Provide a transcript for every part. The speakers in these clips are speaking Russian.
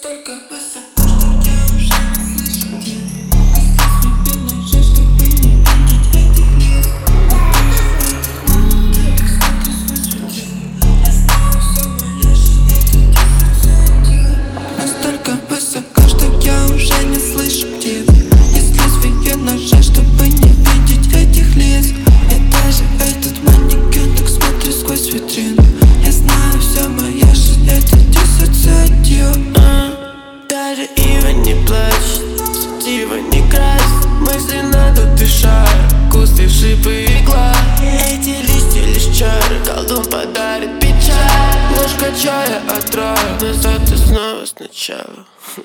Настолько высоко, что я уже не слышу тебя. Оставь себе ножи, чтобы не видеть этих мест. Смотри сквозь витрину. Я знаю, все моя жизнь это дистанция. Настолько высоко, что я уже не слышу тебя. Есть лезвие ножа, чтобы не видеть этих лес. И даже этот манекен так смотрит сквозь витрину. Я знаю, все моя жизнь это диссоциатив. Даже ива не плачет, сатива не красит. Мысли надо дышать, кусты, шипы, игла. Эти листья лишь чары, колдун подарит печаль. Ложка чая отрава, назад и снова сначала.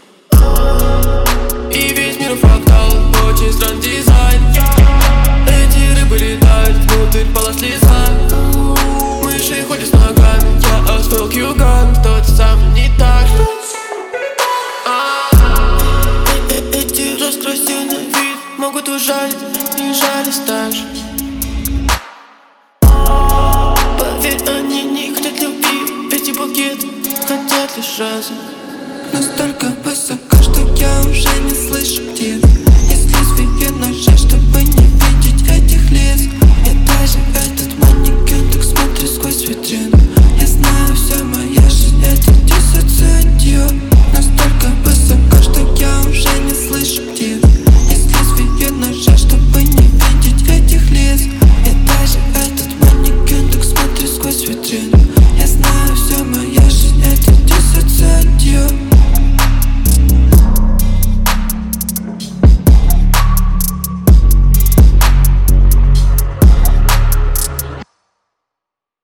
И весь мир фрактал, очень странный дизайн. Эти рыбы летают, внутрь полос леса. Мыши ходят с ногами, я освоил кьюган. Тот самый не так. Эти расстройства на вид могут ужалить, и жалость также. Поверь, они не хотят любви, эти букеты хотят лишь разум. Настолько высоко, что я уже не слышу тебя. Есть лезвие ножа, чтобы не видеть этих лес. И даже этот манекен так смотрит сквозь витрину.